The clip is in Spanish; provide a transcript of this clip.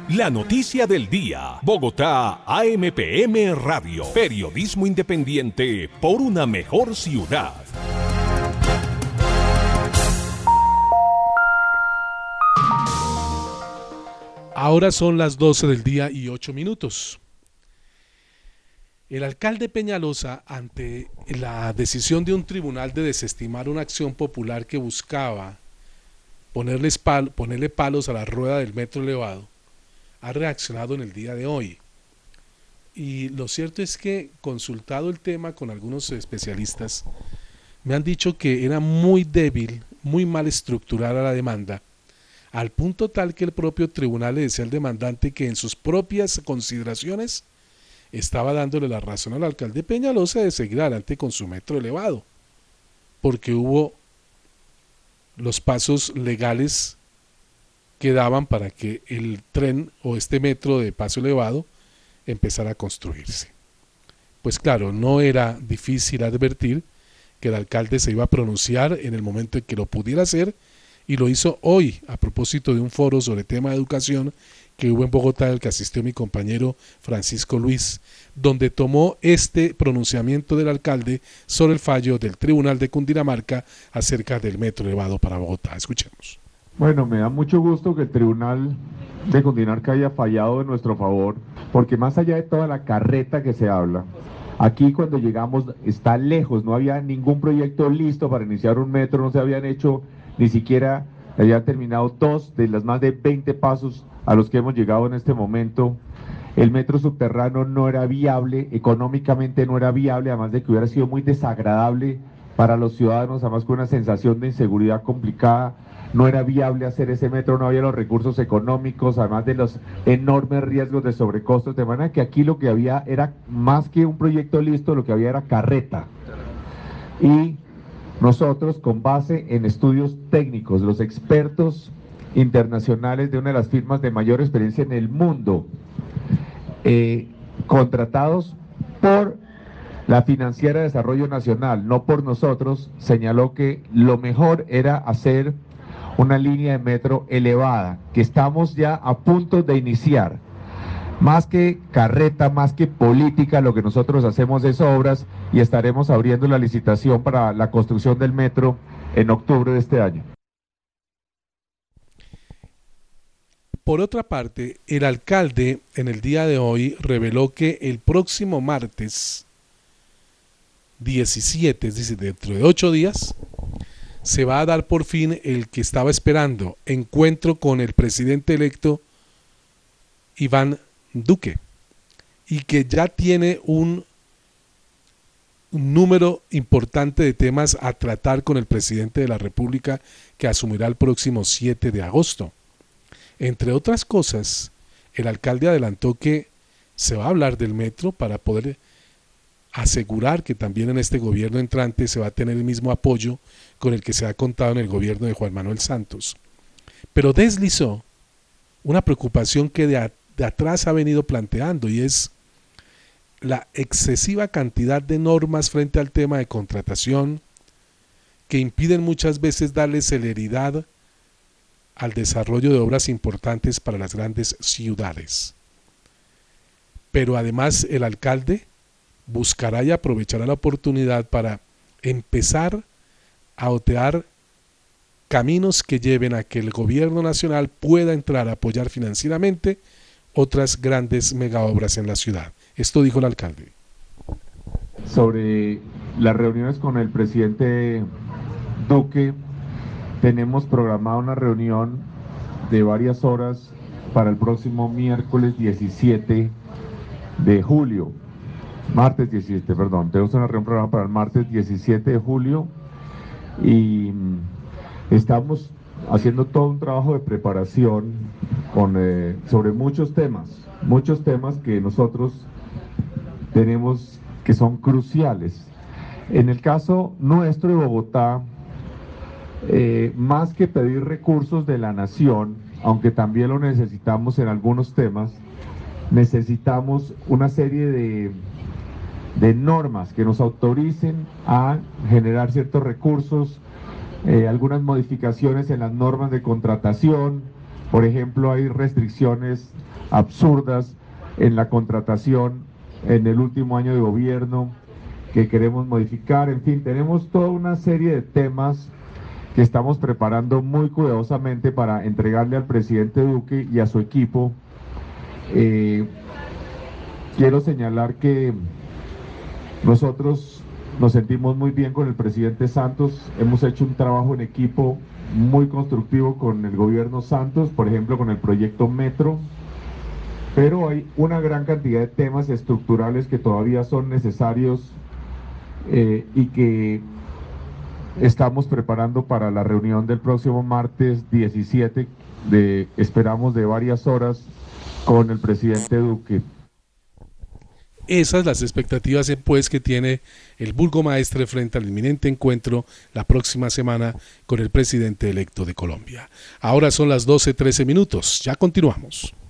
La noticia del día. Bogotá, AMPM Radio. Periodismo independiente por una mejor ciudad. Ahora son las 12 del día y 8 minutos. El alcalde Peñalosa, ante la decisión de un tribunal de desestimar una acción popular que buscaba ponerle palos a la rueda del metro elevado, ha reaccionado en el día de hoy. Y lo cierto es que, consultado el tema con algunos especialistas, me han dicho que era muy débil, muy mal estructurada la demanda, al punto tal que el propio tribunal le decía al demandante que en sus propias consideraciones estaba dándole la razón al alcalde Peñalosa de seguir adelante con su metro elevado, porque hubo los pasos legales que daban para que el tren o este metro de paso elevado empezara a construirse. Pues claro, no era difícil advertir que el alcalde se iba a pronunciar en el momento en que lo pudiera hacer, y lo hizo hoy a propósito de un foro sobre tema de educación que hubo en Bogotá, al que asistió mi compañero Francisco Luis, donde tomó este pronunciamiento del alcalde sobre el fallo del Tribunal de Cundinamarca acerca del metro elevado para Bogotá. Escuchemos. Bueno, me da mucho gusto que el Tribunal de Cundinamarca haya fallado en nuestro favor, porque más allá de toda la carreta que se habla, aquí cuando llegamos está lejos, no había ningún proyecto listo para iniciar un metro, no se habían hecho ni siquiera, habían terminado 2 de las más de 20 pasos a los que hemos llegado en este momento. El metro subterráneo no era viable, económicamente no era viable, además de que hubiera sido muy desagradable para los ciudadanos, además con una sensación de inseguridad complicada. No era viable hacer ese metro, no había los recursos económicos, además de los enormes riesgos de sobrecostos, de manera que aquí lo que había era, más que un proyecto listo, lo que había era carreta. Y nosotros, con base en estudios técnicos, los expertos internacionales de una de las firmas de mayor experiencia en el mundo, contratados por la Financiera de Desarrollo Nacional, no por nosotros, señaló que lo mejor era hacer una línea de metro elevada, que estamos ya a punto de iniciar. Más que carreta, más que política, lo que nosotros hacemos es obras, y estaremos abriendo la licitación para la construcción del metro en octubre de este año. Por otra parte, el alcalde en el día de hoy reveló que el próximo martes 17, es decir, dentro de 8 días, se va a dar por fin el que estaba esperando, encuentro con el presidente electo Iván Duque, y que ya tiene un número importante de temas a tratar con el presidente de la República, que asumirá el próximo 7 de agosto. Entre otras cosas, el alcalde adelantó que se va a hablar del metro para poder asegurar que también en este gobierno entrante se va a tener el mismo apoyo con el que se ha contado en el gobierno de Juan Manuel Santos. Pero deslizó una preocupación que de atrás ha venido planteando, y es la excesiva cantidad de normas frente al tema de contratación que impiden muchas veces darle celeridad al desarrollo de obras importantes para las grandes ciudades. Pero además el alcalde buscará y aprovechará la oportunidad para empezar a otear caminos que lleven a que el gobierno nacional pueda entrar a apoyar financieramente otras grandes megaobras en la ciudad. Esto dijo el alcalde. Sobre las reuniones con el presidente Duque, tenemos programada una reunión de varias horas para el próximo miércoles 17 de julio. Martes 17, perdón. Tenemos una reunión programada para el martes 17 de julio y estamos haciendo todo un trabajo de preparación sobre muchos temas que nosotros tenemos que son cruciales. En el caso nuestro de Bogotá, más que pedir recursos de la nación, aunque también lo necesitamos en algunos temas, necesitamos una serie de normas que nos autoricen a generar ciertos recursos, algunas modificaciones en las normas de contratación, Por ejemplo, hay restricciones absurdas en la contratación en el último año de gobierno que queremos modificar. En fin, tenemos toda una serie de temas que estamos preparando muy cuidadosamente para entregarle al presidente Duque y a su equipo. Quiero señalar que nosotros nos sentimos muy bien con el presidente Santos, hemos hecho un trabajo en equipo muy constructivo con el gobierno Santos, por ejemplo con el proyecto Metro, pero hay una gran cantidad de temas estructurales que todavía son necesarios y que estamos preparando para la reunión del próximo martes 17, esperamos de varias horas, con el presidente Duque. Esas las expectativas pues que tiene el burgomaestre frente al inminente encuentro la próxima semana con el presidente electo de Colombia. Ahora son las 12:13 minutos, ya continuamos.